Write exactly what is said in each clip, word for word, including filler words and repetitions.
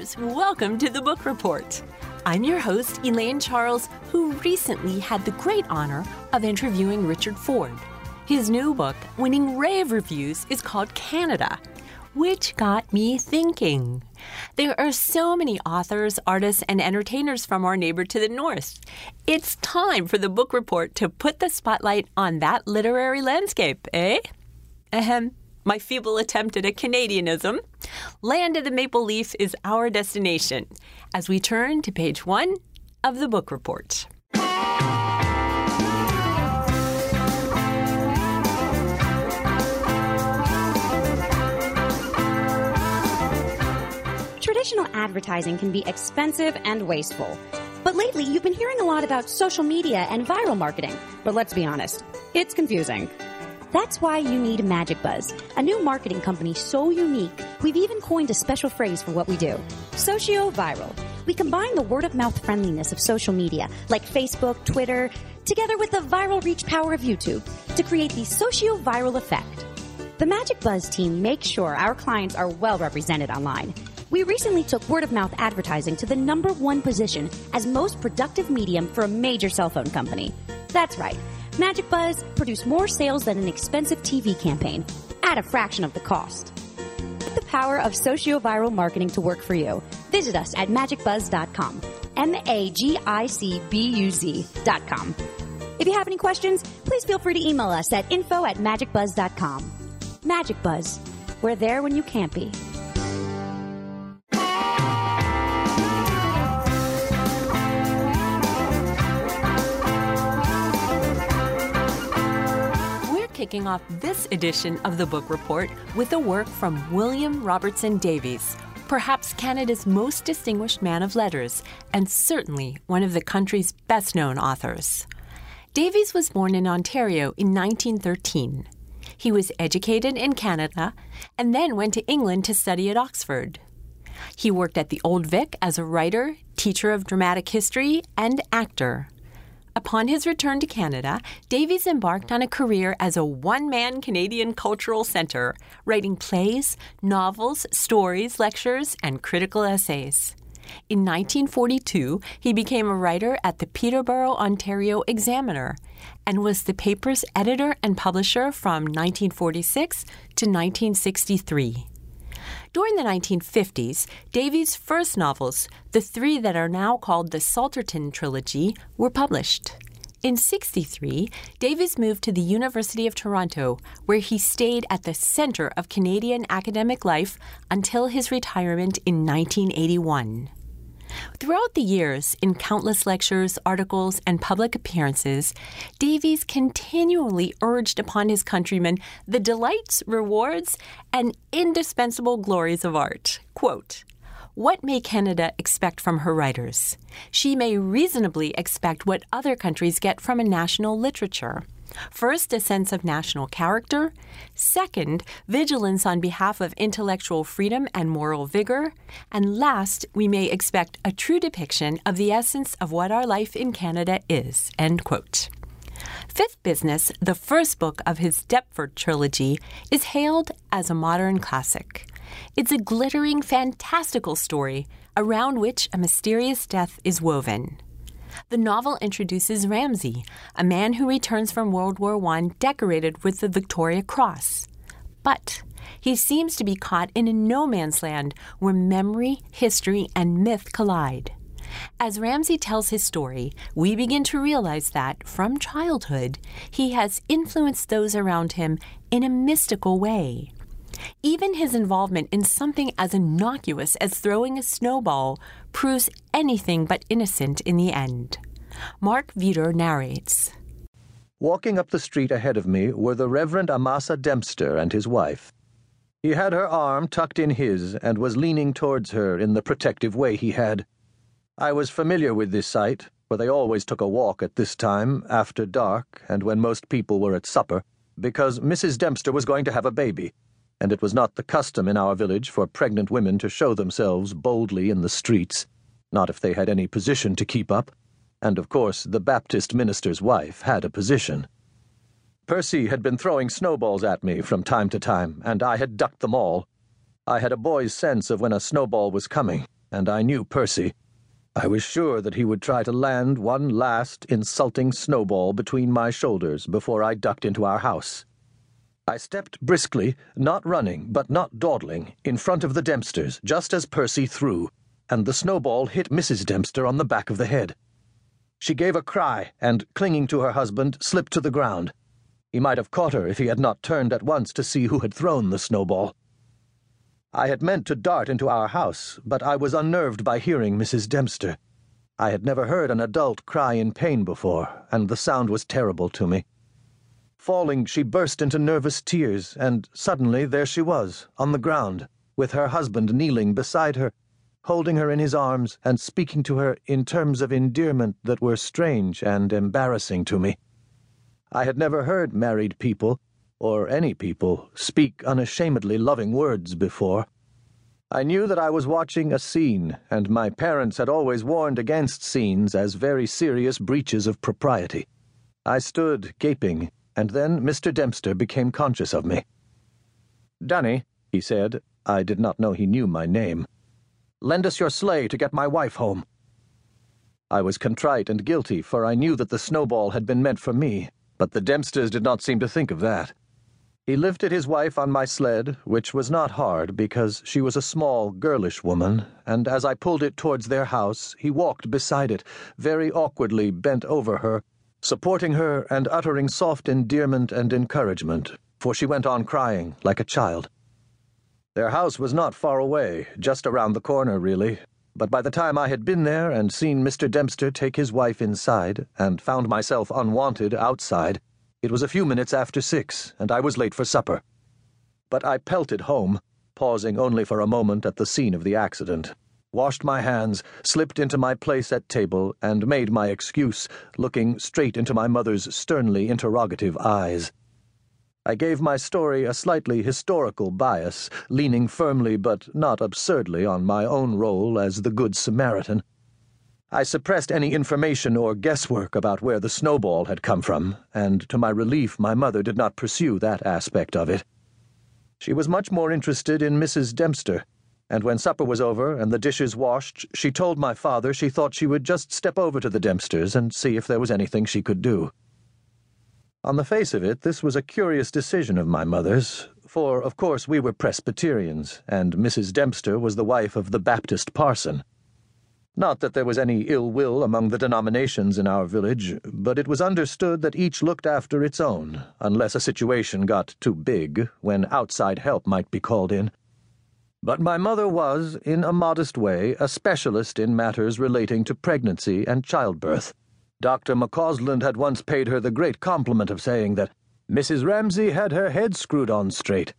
listeners, welcome to the Book Report. I'm your host, Elaine Charles, who recently had the great honor of interviewing Richard Ford. His new book, winning rave reviews, is called Canada, which got me thinking. There are so many authors, artists, and entertainers from our neighbor to the north. It's time for the Book Report to put the spotlight on that literary landscape, eh? Ahem. My feeble attempt at a Canadianism. Land of the Maple Leaf is our destination as we turn to page one of the Book Report. Traditional advertising can be expensive and wasteful. But lately, you've been hearing a lot about social media and viral marketing. But let's be honest, it's confusing. That's why you need Magic Buzz, a new marketing company so unique, we've even coined a special phrase for what we do. Socio-viral. We combine the word-of-mouth friendliness of social media, like Facebook, Twitter, together with the viral reach power of YouTube, to create the socio-viral effect. The Magic Buzz team makes sure our clients are well represented online. We recently took word-of-mouth advertising to the number one position as most productive medium for a major cell phone company. That's right. Magic Buzz produced more sales than an expensive T V campaign, at a fraction of the cost. Put the power of socio-viral marketing to work for you. Visit us at magic buzz dot com. M A G I C B U Z dot com. If you have any questions, please feel free to email us at info at magic buzz dot com. Magic Buzz. We're there when you can't be. Kicking off this edition of the Book Report with a work from William Robertson Davies, perhaps Canada's most distinguished man of letters, and certainly one of the country's best-known authors. Davies was born in Ontario in nineteen thirteen. He was educated in Canada and then went to England to study at Oxford. He worked at the Old Vic as a writer, teacher of dramatic history, and actor. Upon his return to Canada, Davies embarked on a career as a one-man Canadian cultural centre, writing plays, novels, stories, lectures, and critical essays. In nineteen forty-two, he became a writer at the Peterborough, Ontario Examiner and was the paper's editor and publisher from nineteen forty-six to nineteen sixty-three. During the nineteen fifties, Davies' first novels, the three that are now called the Salterton Trilogy, were published. In sixty-three, Davies moved to the University of Toronto, where he stayed at the center of Canadian academic life until his retirement in nineteen eighty-one. Throughout the years, in countless lectures, articles, and public appearances, Davies continually urged upon his countrymen the delights, rewards, and indispensable glories of art. Quote, "What may Canada expect from her writers? She may reasonably expect what other countries get from a national literature. First, a sense of national character. Second, vigilance on behalf of intellectual freedom and moral vigor. And last, we may expect a true depiction of the essence of what our life in Canada is." End quote. Fifth Business, the first book of his Deptford trilogy, is hailed as a modern classic. It's a glittering, fantastical story around which a mysterious death is woven. The novel introduces Ramsay, a man who returns from World War One decorated with the Victoria Cross. But he seems to be caught in a no-man's land where memory, history, and myth collide. As Ramsay tells his story, we begin to realize that, from childhood, he has influenced those around him in a mystical way. Even his involvement in something as innocuous as throwing a snowball proves anything but innocent in the end. Mark Vitor narrates. Walking up the street ahead of me were the Reverend Amasa Dempster and his wife. He had her arm tucked in his and was leaning towards her in the protective way he had. I was familiar with this sight, for they always took a walk at this time, after dark and when most people were at supper, because Missus Dempster was going to have a baby, and it was not the custom in our village for pregnant women to show themselves boldly in the streets, not if they had any position to keep up, and of course the Baptist minister's wife had a position. Percy had been throwing snowballs at me from time to time, and I had ducked them all. I had a boy's sense of when a snowball was coming, and I knew Percy. I was sure that he would try to land one last insulting snowball between my shoulders before I ducked into our house. I stepped briskly, not running, but not dawdling, in front of the Dempsters, just as Percy threw, and the snowball hit Missus Dempster on the back of the head. She gave a cry, and, clinging to her husband, slipped to the ground. He might have caught her if he had not turned at once to see who had thrown the snowball. I had meant to dart into our house, but I was unnerved by hearing Missus Dempster. I had never heard an adult cry in pain before, and the sound was terrible to me. Falling, she burst into nervous tears, and suddenly there she was, on the ground, with her husband kneeling beside her, holding her in his arms and speaking to her in terms of endearment that were strange and embarrassing to me. I had never heard married people, or any people, speak unashamedly loving words before. I knew that I was watching a scene, and my parents had always warned against scenes as very serious breaches of propriety. I stood gaping, and then Mister Dempster became conscious of me. "Danny," he said, I did not know he knew my name, "lend us your sleigh to get my wife home." I was contrite and guilty, for I knew that the snowball had been meant for me, but the Dempsters did not seem to think of that. He lifted his wife on my sled, which was not hard because she was a small, girlish woman, and as I pulled it towards their house, he walked beside it, very awkwardly bent over her, supporting her and uttering soft endearment and encouragement, for she went on crying like a child. Their house was not far away, just around the corner, really, but by the time I had been there and seen Mister Dempster take his wife inside, and found myself unwanted outside, it was a few minutes after six, and I was late for supper. But I pelted home, pausing only for a moment at the scene of the accident, washed my hands, slipped into my place at table, and made my excuse, looking straight into my mother's sternly interrogative eyes. I gave my story a slightly historical bias, leaning firmly but not absurdly on my own role as the Good Samaritan. I suppressed any information or guesswork about where the snowball had come from, and to my relief my mother did not pursue that aspect of it. She was much more interested in Missus Dempster, and when supper was over and the dishes washed, she told my father she thought she would just step over to the Dempsters and see if there was anything she could do. On the face of it, this was a curious decision of my mother's, for, of course, we were Presbyterians, and Missus Dempster was the wife of the Baptist parson. Not that there was any ill will among the denominations in our village, but it was understood that each looked after its own, unless a situation got too big, when outside help might be called in. But my mother was, in a modest way, a specialist in matters relating to pregnancy and childbirth. Doctor McCausland had once paid her the great compliment of saying that Missus Ramsay had her head screwed on straight.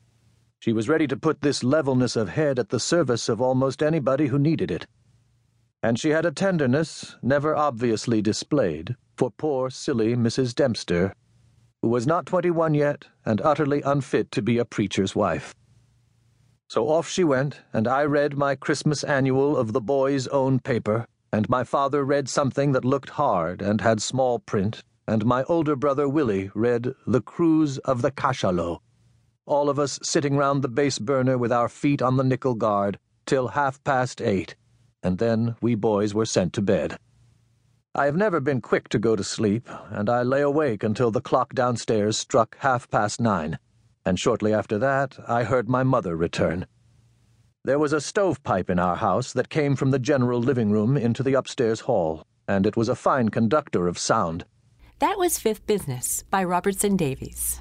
She was ready to put this levelness of head at the service of almost anybody who needed it. And she had a tenderness, never obviously displayed, for poor, silly Missus Dempster, who was not twenty-one yet and utterly unfit to be a preacher's wife. So off she went, and I read my Christmas annual of the boys' own paper, and my father read something that looked hard and had small print, and my older brother Willie read The Cruise of the Cachalot, all of us sitting round the base burner with our feet on the nickel guard till half past eight, and then we boys were sent to bed. I have never been quick to go to sleep, and I lay awake until the clock downstairs struck half past nine, and shortly after that I heard my mother return. There was a stovepipe in our house that came from the general living room into the upstairs hall, and it was a fine conductor of sound. That was Fifth Business by Robertson Davies.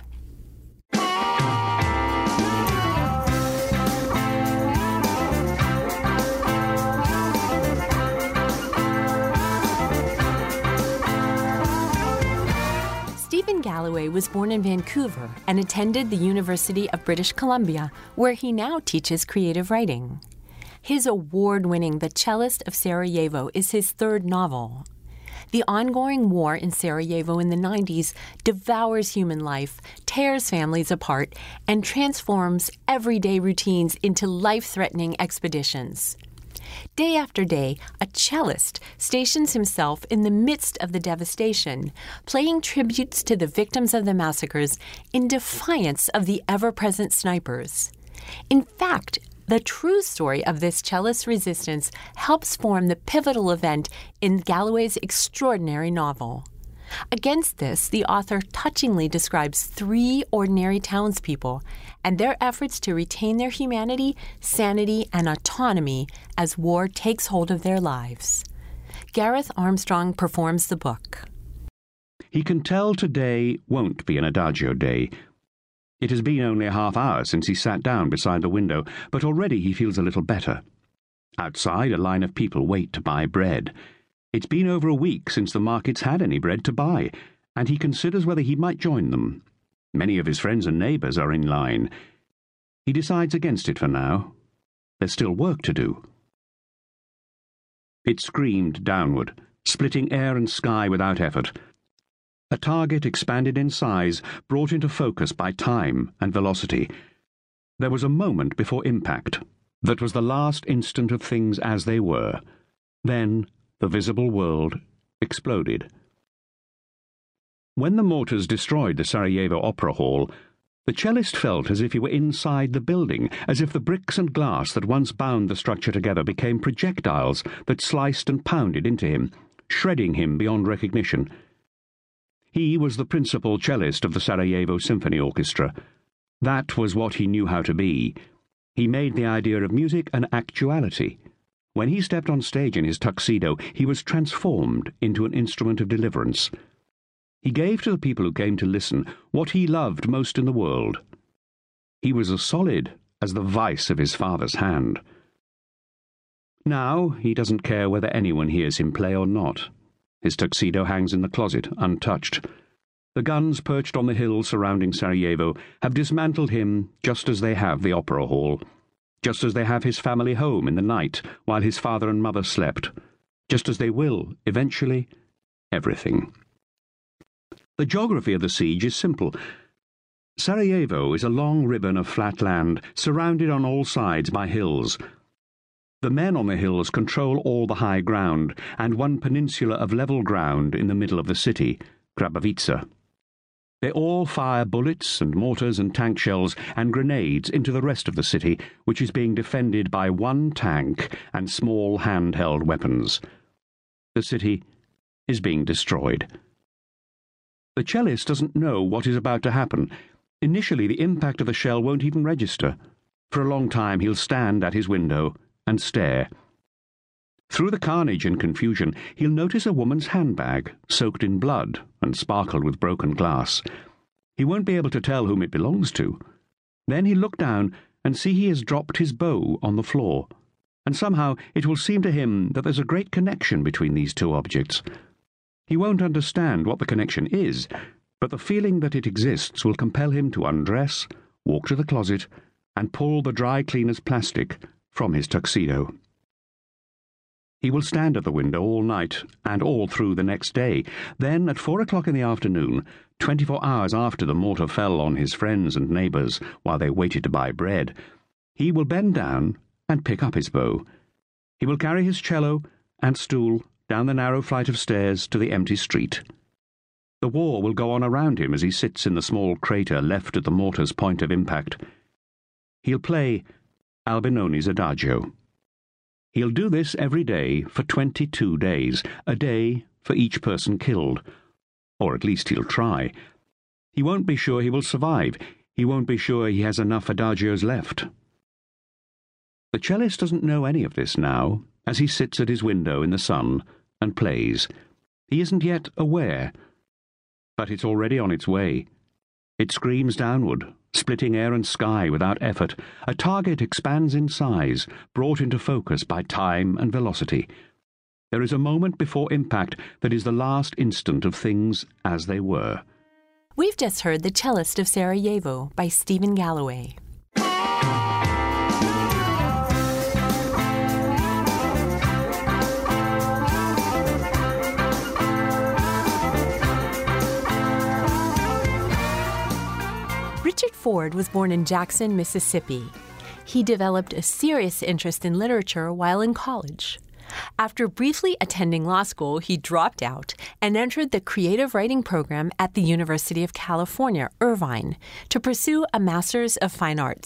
Stephen Galloway was born in Vancouver and attended the University of British Columbia, where he now teaches creative writing. His award-winning The Cellist of Sarajevo is his third novel. The ongoing war in Sarajevo in the nineties devours human life, tears families apart, and transforms everyday routines into life-threatening expeditions. Day after day, a cellist stations himself in the midst of the devastation, playing tributes to the victims of the massacres in defiance of the ever-present snipers. In fact, The true story of this cellist's resistance helps form the pivotal event in Galloway's extraordinary novel. Against this, the author touchingly describes three ordinary townspeople and their efforts to retain their humanity, sanity, and autonomy as war takes hold of their lives. Gareth Armstrong performs the book. He can tell today won't be an adagio day. It has been only a half hour since he sat down beside the window, but already he feels a little better. Outside, a line of people wait to buy bread. It's been over a week since the markets had any bread to buy, and he considers whether he might join them. Many of his friends and neighbours are in line. He decides against it for now. There's still work to do. It screamed downward, splitting air and sky without effort. A target expanded in size, brought into focus by time and velocity. There was a moment before impact. That was the last instant of things as they were. Then the visible world exploded. When the mortars destroyed the Sarajevo Opera Hall, the cellist felt as if he were inside the building, as if the bricks and glass that once bound the structure together became projectiles that sliced and pounded into him, shredding him beyond recognition. He was the principal cellist of the Sarajevo Symphony Orchestra. That was what he knew how to be. He made the idea of music an actuality. When he stepped on stage in his tuxedo, he was transformed into an instrument of deliverance. He gave to the people who came to listen what he loved most in the world. He was as solid as the vice of his father's hand. Now he doesn't care whether anyone hears him play or not. His tuxedo hangs in the closet, untouched. The guns perched on the hills surrounding Sarajevo have dismantled him just as they have the opera hall, just as they have his family home in the night while his father and mother slept, just as they will, eventually, everything. The geography of the siege is simple. Sarajevo is a long ribbon of flat land, surrounded on all sides by hills. The men on the hills control all the high ground, and one peninsula of level ground in the middle of the city, Krabavica. They all fire bullets and mortars and tank shells and grenades into the rest of the city, which is being defended by one tank and small handheld weapons. The city is being destroyed. The cellist doesn't know what is about to happen. Initially, the impact of the shell won't even register. For a long time, he'll stand at his window and stare. Through the carnage and confusion, he'll notice a woman's handbag, soaked in blood and sparkled with broken glass. He won't be able to tell whom it belongs to. Then he'll look down and see he has dropped his bow on the floor, and somehow it will seem to him that there's a great connection between these two objects. He won't understand what the connection is, but the feeling that it exists will compel him to undress, walk to the closet, and pull the dry cleaner's plastic from his tuxedo. He will stand at the window all night and all through the next day. Then, at four o'clock in the afternoon, twenty-four hours after the mortar fell on his friends and neighbours while they waited to buy bread, he will bend down and pick up his bow. He will carry his cello and stool down the narrow flight of stairs to the empty street. The war will go on around him as he sits in the small crater left at the mortar's point of impact. He'll play Albinoni's Adagio. He'll do this every day for twenty-two days, a day for each person killed. Or at least he'll try. He won't be sure he will survive. He won't be sure he has enough adagios left. The cellist doesn't know any of this now, as he sits at his window in the sun and plays. He isn't yet aware. But it's already on its way. It screams downward, splitting air and sky without effort. A target expands in size, brought into focus by time and velocity. There is a moment before impact that is the last instant of things as they were. We've just heard The Cellist of Sarajevo by Stephen Galloway. Richard Ford was born in Jackson, Mississippi. He developed a serious interest in literature while in college. After briefly attending law school, he dropped out and entered the creative writing program at the University of California, Irvine, to pursue a Master's of Fine Arts.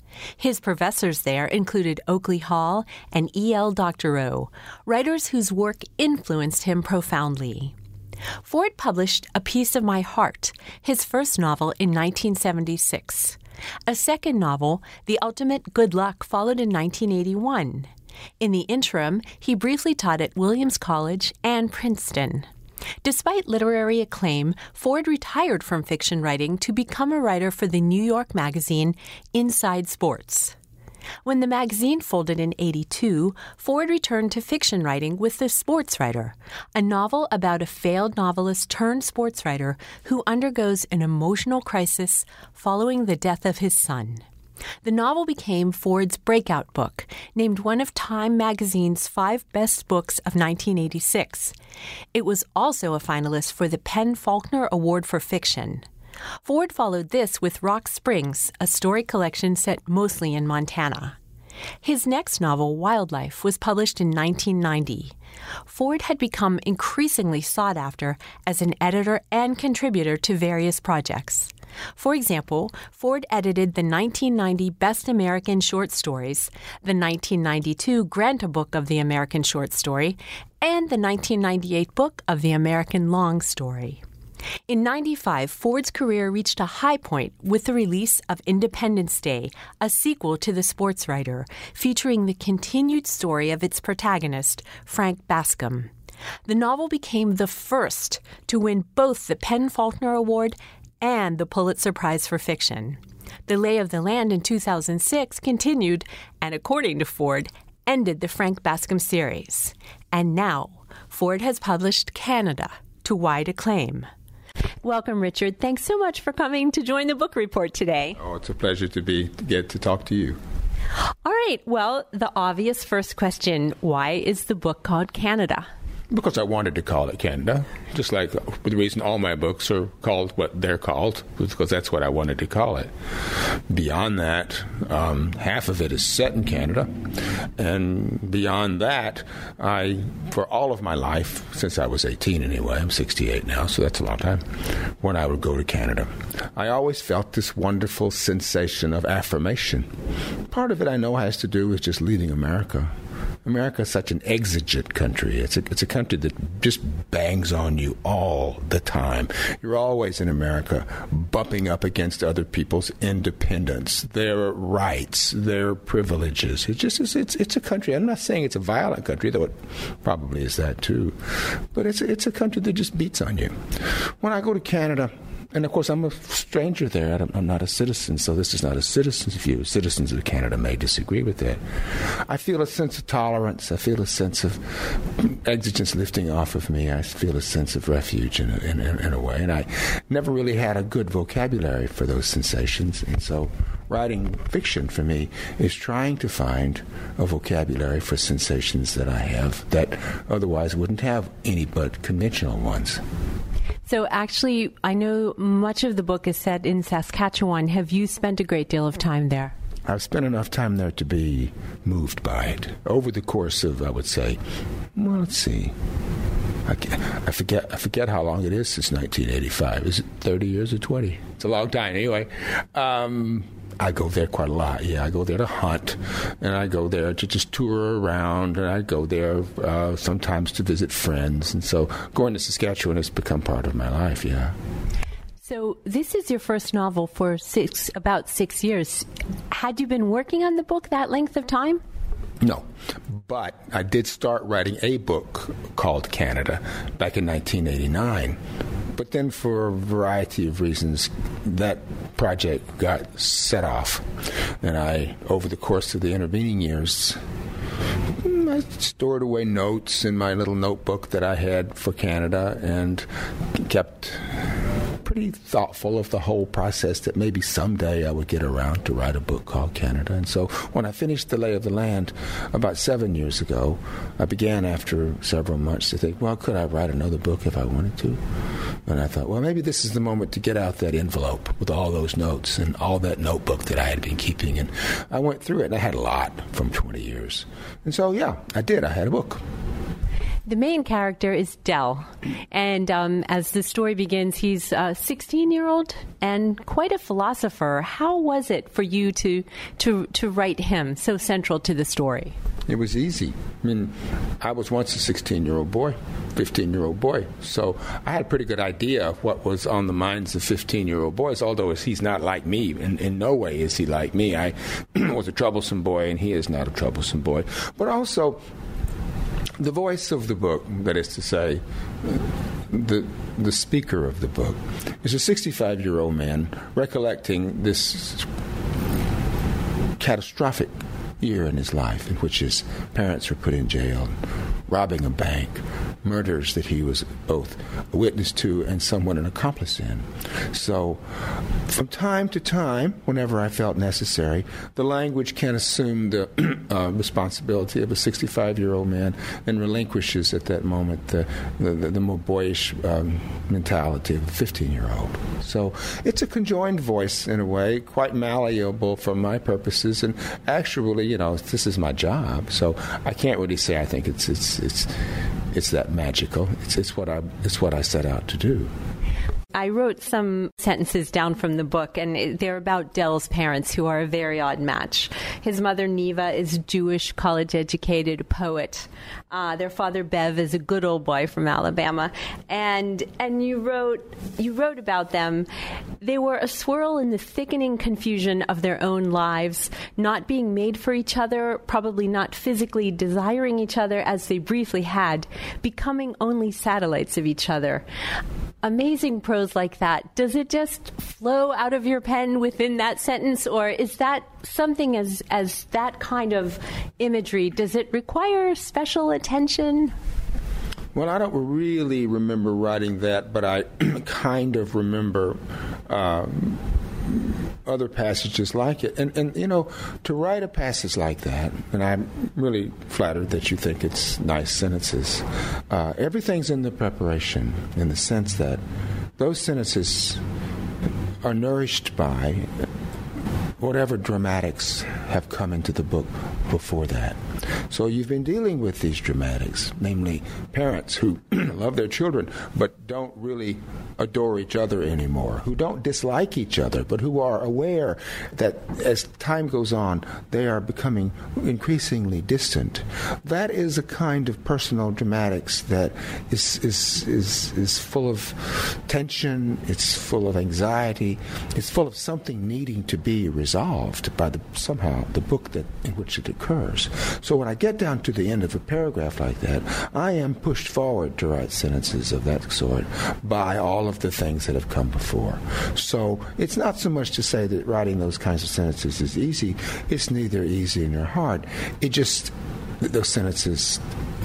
His professors there included Oakley Hall and E L Doctorow, writers whose work influenced him profoundly. Ford published A Piece of My Heart, his first novel, in nineteen seventy-six. A second novel, The Ultimate Good Luck, followed in nineteen eighty-one. In the interim, he briefly taught at Williams College and Princeton. Despite literary acclaim, Ford retired from fiction writing to become a writer for the New York magazine Inside Sports. When the magazine folded in eighty-two, Ford returned to fiction writing with The Sports Writer, a novel about a failed novelist turned sports writer who undergoes an emotional crisis following the death of his son. The novel became Ford's breakout book, named one of Time magazine's five best books of nineteen eighty-six. It was also a finalist for the PEN/Faulkner Award for Fiction. Ford followed this with Rock Springs, a story collection set mostly in Montana. His next novel, Wildlife, was published in nineteen ninety. Ford had become increasingly sought after as an editor and contributor to various projects. For example, Ford edited the nineteen ninety Best American Short Stories, the nineteen ninety-two Granta Book of the American Short Story, and the nineteen ninety-eight Book of the American Long Story. In ninety-five, Ford's career reached a high point with the release of Independence Day, a sequel to The Sports Writer, featuring the continued story of its protagonist, Frank Bascom. The novel became the first to win both the PEN/Faulkner Award and the Pulitzer Prize for Fiction. The Lay of the Land in two thousand six continued, and according to Ford, ended the Frank Bascom series. And now, Ford has published Canada to wide acclaim. Welcome, Richard. Thanks so much for coming to join the book report today. Oh, it's a pleasure to be to get to talk to you. All right. Well, the obvious first question, why is the book called Canada? Because I wanted to call it Canada, just like the reason all my books are called what they're called, because that's what I wanted to call it. Beyond that, um, half of it is set in Canada, and beyond that, I, for all of my life, since I was eighteen anyway, I'm sixty-eight now, so that's a long time, when I would go to Canada, I always felt this wonderful sensation of affirmation. Part of it I know has to do with just leaving America. America is such an exigent country. It's a, it's a country that just bangs on you all the time. You're always in America bumping up against other people's independence, their rights, their privileges. It's just it's, it's, it's a country. I'm not saying it's a violent country, though it probably is that too. But it's, it's a country that just beats on you. When I go to Canada, and, of course, I'm a stranger there. I'm not a citizen, so this is not a citizen's view. Citizens of Canada may disagree with that. I feel a sense of tolerance. I feel a sense of exigence lifting off of me. I feel a sense of refuge in a, in, in a way. And I never really had a good vocabulary for those sensations. And so writing fiction for me is trying to find a vocabulary for sensations that I have that otherwise wouldn't have any but conventional ones. So actually, I know much of the book is set in Saskatchewan. Have you spent a great deal of time there? I've spent enough time there to be moved by it. Over the course of, I would say, well, let's see. I, I forget I forget how long it is since nineteen eighty-five. Is it thirty years or twenty? It's a long time anyway. Um, I go there quite a lot. Yeah, I go there to hunt, and I go there to just tour around, and I go there uh, sometimes to visit friends. And so going to Saskatchewan has become part of my life, yeah. So this is your first novel for six, about six years. Had you been working on the book that length of time? No, but I did start writing a book called Canada back in nineteen eighty-nine. But then for a variety of reasons, that project got set off. And I, over the course of the intervening years, I stored away notes in my little notebook that I had for Canada and kept pretty thoughtful of the whole process that maybe someday I would get around to write a book called Canada. And so when I finished The Lay of the Land about seven years ago, I began after several months to think, well, could I write another book if I wanted to? And I thought, well, maybe this is the moment to get out that envelope with all those notes and all that notebook that I had been keeping. And I went through it, and I had a lot from twenty years. And so, yeah, I did. I had a book. The main character is Dell, and um, as the story begins, he's a sixteen-year-old and quite a philosopher. How was it for you to to to write him so central to the story? It was easy. I mean, I was once a sixteen-year-old boy, fifteen-year-old boy, so I had a pretty good idea of what was on the minds of fifteen-year-old boys, although he's not like me. In, in no way is he like me. I was a troublesome boy, and he is not a troublesome boy. But also, the voice of the book, that is to say, the the speaker of the book, is a sixty-five-year-old man recollecting this catastrophic year in his life in which his parents were put in jail, robbing a bank, murders that he was both a witness to and somewhat an accomplice in. So, from time to time, whenever I felt necessary, the language can assume the uh, responsibility of a sixty-five-year-old man and relinquishes at that moment the, the, the, the more boyish um, mentality of a fifteen-year-old. So, it's a conjoined voice in a way, quite malleable for my purposes, and actually, you know, this is my job, so I can't really say I think it's it's it's it's that magical. It's it's what I it's what I set out to do. I wrote some sentences down from the book, and they're about Dell's parents, who are a very odd match. His mother, Neva, is Jewish, college-educated poet. Uh, their father, Bev, is a good old boy from Alabama. And and you wrote you wrote about them. They were a swirl in the thickening confusion of their own lives, not being made for each other, probably not physically desiring each other as they briefly had, becoming only satellites of each other. Amazing prose like that, does it just flow out of your pen within that sentence, or is that something as as that kind of imagery, does it require special attention? Well, I don't really remember writing that, but I kind of remember um, other passages like it. And, and, you know, to write a passage like that, and I'm really flattered that you think it's nice sentences, uh, everything's in the preparation, in the sense that those sentences are nourished by whatever dramatics have come into the book before that. So you've been dealing with these dramatics, namely parents who love their children but don't really adore each other anymore, who don't dislike each other, but who are aware that as time goes on, they are becoming increasingly distant. That is a kind of personal dramatics that is is is, is full of tension, it's full of anxiety, it's full of something needing to be resolved by the somehow the book that in which it occurs. So when I get down to the end of a paragraph like that, I am pushed forward to write sentences of that sort by all of the things that have come before. So it's not so much to say that writing those kinds of sentences is easy. It's neither easy nor hard. It just, those sentences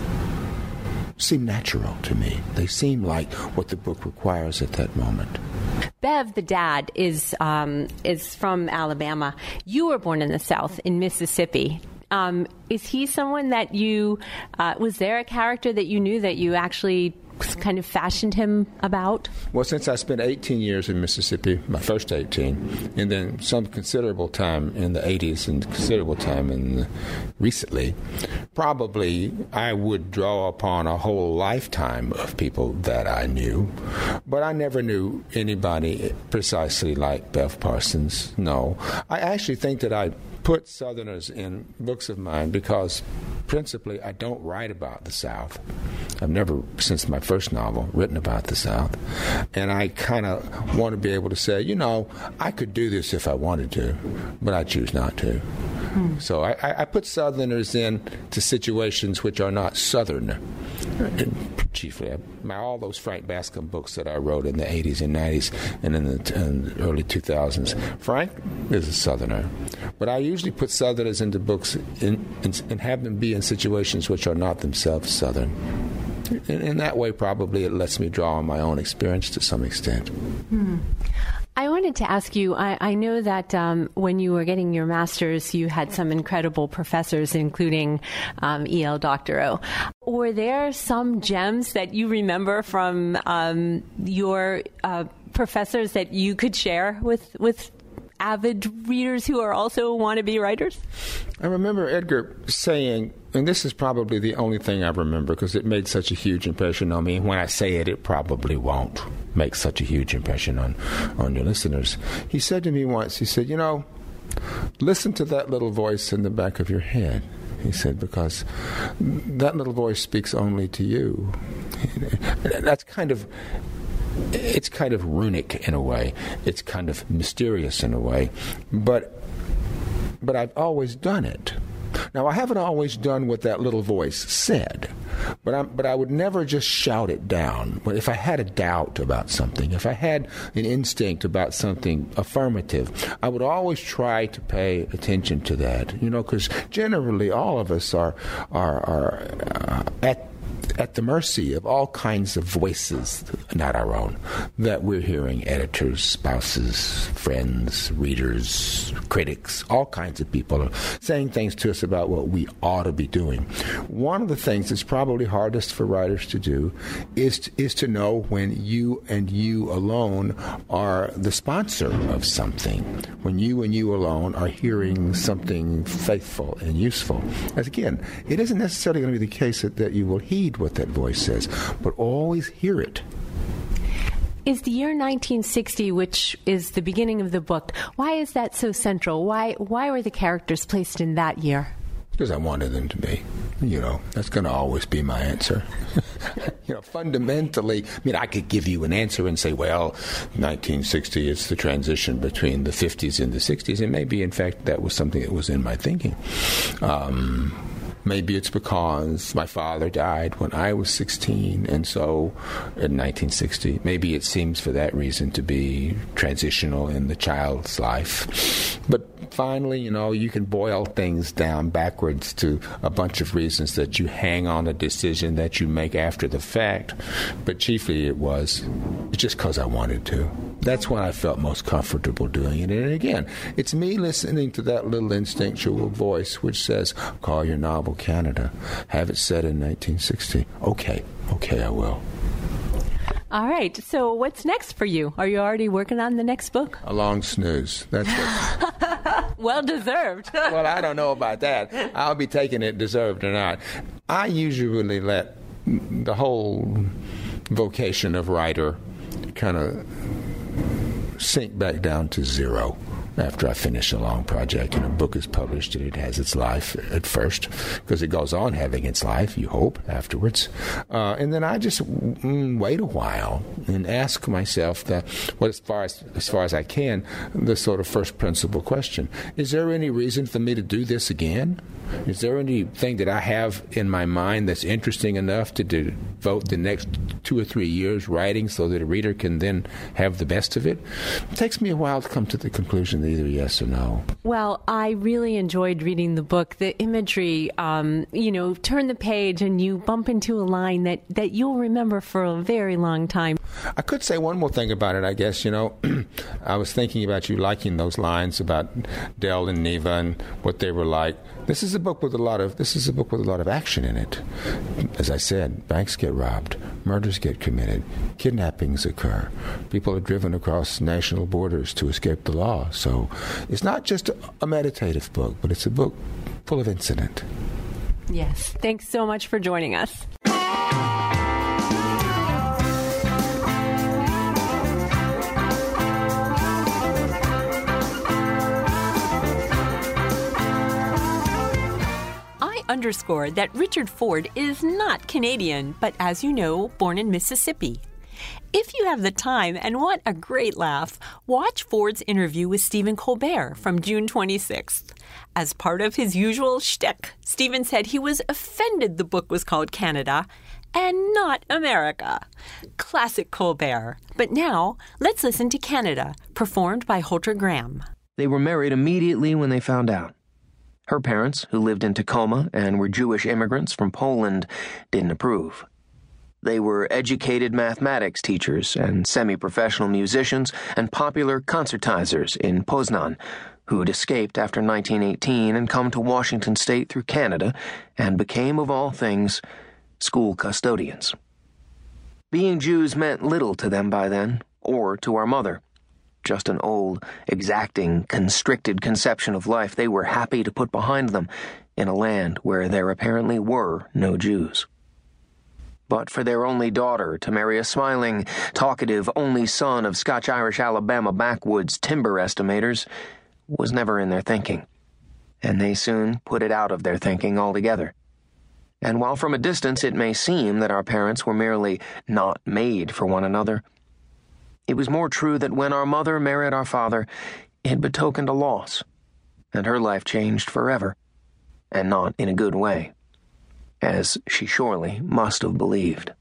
seem natural to me. They seem like what the book requires at that moment. Bev, the dad, is um, is from Alabama. You were born in the South, in Mississippi. Um, is he someone that you, uh, was there a character that you knew that you actually kind of fashioned him about? Well, since I spent eighteen years in Mississippi, my first eighteen, and then some considerable time in the eighties and considerable time in the, recently, probably I would draw upon a whole lifetime of people that I knew, but I never knew anybody precisely like Bev Parsons. No. I actually think that I put Southerners in books of mine because principally I don't write about the South. I've never, since my first novel, written about the South. And I kind of want to be able to say, you know, I could do this if I wanted to, but I choose not to. Hmm. So I, I put Southerners in to situations which are not Southern. And chiefly, my, all those Frank Bascom books that I wrote in the eighties and nineties and in the, in the early two thousands. Frank is a Southerner. But I usually put Southerners into books in, in, and have them be in situations which are not themselves Southern. In, in that way, probably it lets me draw on my own experience to some extent. Hmm. I wanted to ask you, I, I know that um, when you were getting your master's, you had some incredible professors, including um, E L Doctorow. Were there some gems that you remember from um, your uh, professors that you could share with, with avid readers who are also wannabe writers? I remember Edgar saying, and this is probably the only thing I remember because it made such a huge impression on me. When I say it, it probably won't make such a huge impression on, on your listeners. He said to me once, he said, you know, listen to that little voice in the back of your head. He said, because that little voice speaks only to you. That's kind of, it's kind of runic in a way. It's kind of mysterious in a way. But, but I've always done it. Now, I haven't always done what that little voice said, but, I'm, but I would never just shout it down. But if I had a doubt about something, if I had an instinct about something affirmative, I would always try to pay attention to that, you know, because generally all of us are, are, are uh, at at the mercy of all kinds of voices, not our own, that we're hearing: editors, spouses, friends, readers, critics, all kinds of people are saying things to us about what we ought to be doing. One of the things that's probably hardest for writers to do is to, is to know when you and you alone are the sponsor of something, when you and you alone are hearing something faithful and useful. As again, it isn't necessarily going to be the case that, that you will heed what that voice says, but always hear it. Is the year nineteen sixty, which is the beginning of the book, why is that so central? Why why were the characters placed in that year? Because I wanted them to be. You know, that's going to always be my answer. You know, fundamentally, I mean, I could give you an answer and say, well, nineteen sixty is the transition between the fifties and the sixties, and maybe, in fact, that was something that was in my thinking. Um... Maybe it's because my father died when I was sixteen, and so in nineteen sixty, maybe it seems for that reason to be transitional in the child's life. But finally, you know, you can boil things down backwards to a bunch of reasons that you hang on a decision that you make after the fact. But chiefly it was just because I wanted to. That's when I felt most comfortable doing it. And again, it's me listening to that little instinctual voice which says, call your novel Canada. Have it set in nineteen sixty. Okay, okay, I will. All right. So what's next for you? Are you already working on the next book? A long snooze. That's what. Well deserved. Well, I don't know about that. I'll be taking it deserved or not. I usually let the whole vocation of writer kind of sink back down to zero after I finish a long project and a book is published and it has its life at first, because it goes on having its life, you hope, afterwards. Uh, and then I just mm, wait a while and ask myself, the, well, as far as, as far as I can, the sort of first principle question. Is there any reason for me to do this again? Is there anything that I have in my mind that's interesting enough to devote the next two or three years writing so that a reader can then have the best of it? It takes me a while to come to the conclusion either yes or no. Well, I really enjoyed reading the book. The imagery, um, you know, turn the page and you bump into a line that, that you'll remember for a very long time. I could say one more thing about it, I guess. You know, I was thinking about you liking those lines about Dell and Neva and what they were like. This is a book with a lot of this is a book with a lot of action in it. As I said, banks get robbed, murders get committed, kidnappings occur, people are driven across national borders to escape the law. So it's not just a meditative book, but it's a book full of incident. Yes. Thanks so much for joining us. Underscore that Richard Ford is not Canadian, but as you know, born in Mississippi. If you have the time and want a great laugh, watch Ford's interview with Stephen Colbert from June twenty-sixth. As part of his usual shtick, Stephen said he was offended the book was called Canada and not America. Classic Colbert. But now, let's listen to Canada, performed by Holter Graham. They were married immediately when they found out. Her parents, who lived in Tacoma and were Jewish immigrants from Poland, didn't approve. They were educated mathematics teachers and semi-professional musicians and popular concertizers in Poznan, who had escaped after nineteen eighteen and come to Washington State through Canada and became, of all things, school custodians. Being Jews meant little to them by then, or to our mother. just an old, exacting, constricted conception of life they were happy to put behind them in a land where there apparently were no Jews. But for their only daughter to marry a smiling, talkative only son of Scotch-Irish Alabama backwoods timber estimators was never in their thinking, and they soon put it out of their thinking altogether. And while from a distance it may seem that our parents were merely not made for one another, it was more true that when our mother married our father, it betokened a loss, and her life changed forever, and not in a good way, as she surely must have believed.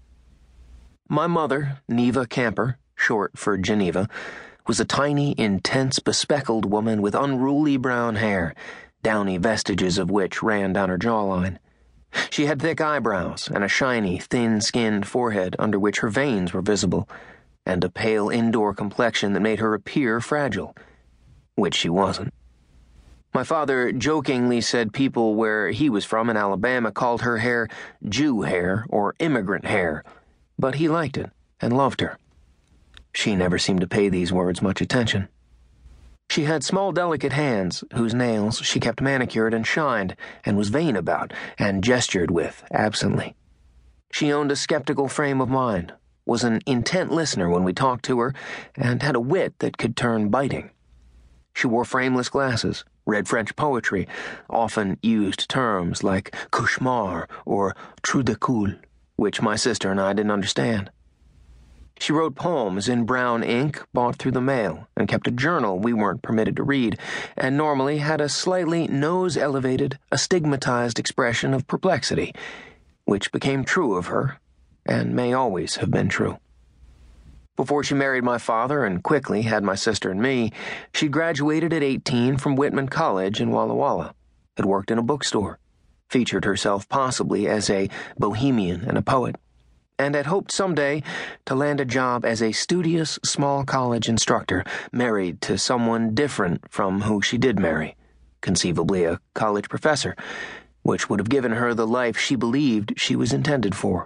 My mother, Neva Camper, short for Geneva, was a tiny, intense, bespectacled woman with unruly brown hair, downy vestiges of which ran down her jawline. She had thick eyebrows and a shiny, thin-skinned forehead under which her veins were visible, and a pale indoor complexion that made her appear fragile, which she wasn't. My father jokingly said people where he was from in Alabama called her hair Jew hair or immigrant hair, but he liked it and loved her. She never seemed to pay these words much attention. She had small, delicate hands, whose nails she kept manicured and shined, and was vain about, and gestured with absently. She owned a skeptical frame of mind, was an intent listener when we talked to her, and had a wit that could turn biting. She wore frameless glasses, read French poetry, often used terms like cauchemar or trou de coul, which my sister and I didn't understand. She wrote poems in brown ink bought through the mail, and kept a journal we weren't permitted to read, and normally had a slightly nose-elevated, astigmatized expression of perplexity, which became true of her, and may always have been true. Before she married my father and quickly had my sister and me, she graduated at eighteen from Whitman College in Walla Walla, had worked in a bookstore, featured herself possibly as a bohemian and a poet, and had hoped someday to land a job as a studious small college instructor, married to someone different from who she did marry, conceivably a college professor, which would have given her the life she believed she was intended for.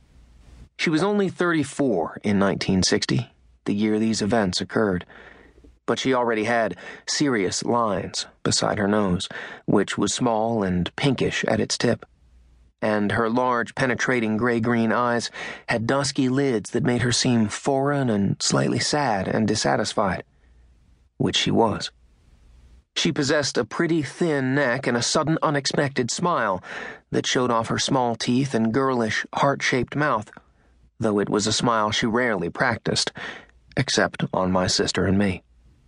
She was only thirty-four in nineteen sixty, the year these events occurred, but she already had serious lines beside her nose, which was small and pinkish at its tip, and her large, penetrating gray-green eyes had dusky lids that made her seem foreign and slightly sad and dissatisfied, which she was. She possessed a pretty thin neck and a sudden unexpected smile that showed off her small teeth and girlish, heart-shaped mouth, though it was a smile she rarely practiced, except on my sister and me.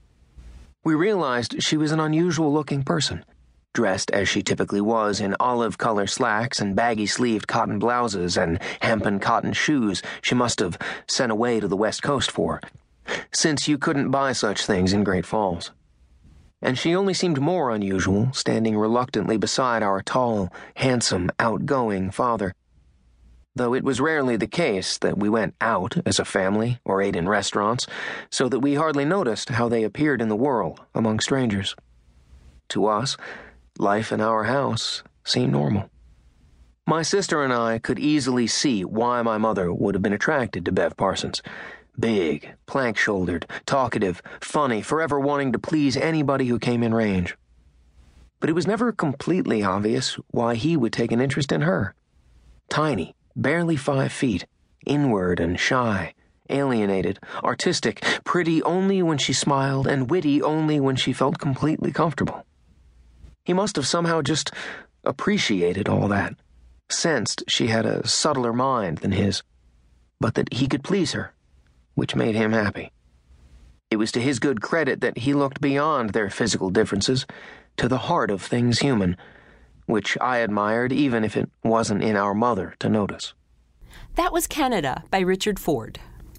We realized she was an unusual-looking person, dressed as she typically was in olive-color slacks and baggy-sleeved cotton blouses and hempen cotton shoes she must have sent away to the West Coast for, since you couldn't buy such things in Great Falls. And she only seemed more unusual standing reluctantly beside our tall, handsome, outgoing father, though it was rarely the case that we went out as a family or ate in restaurants, so that we hardly noticed how they appeared in the world among strangers. To us, life in our house seemed normal. My sister and I could easily see why my mother would have been attracted to Bev Parsons. Big, plank-shouldered, talkative, funny, forever wanting to please anybody who came in range. But it was never completely obvious why he would take an interest in her. Tiny, barely five feet, inward and shy, alienated, artistic, pretty only when she smiled, and witty only when she felt completely comfortable. He must have somehow just appreciated all that, sensed she had a subtler mind than his, but that he could please her, which made him happy. It was to his good credit that he looked beyond their physical differences to the heart of things human, which I admired even if it wasn't in our mother to notice. That was Canada by Richard Ford.